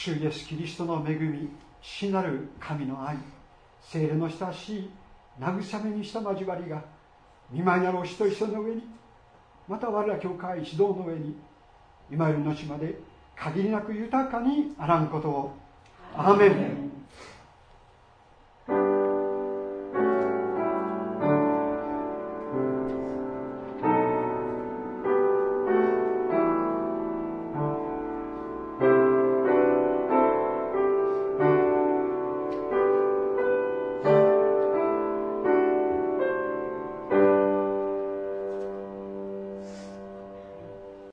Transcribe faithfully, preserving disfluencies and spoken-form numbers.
主イエスキリストの恵み、父なる神の愛、聖霊の親しい慰めにした交わりが御前なるおしと一緒の上に、また我ら教会一同の上に、今より後まで限りなく豊かにあらんことを。アーメン。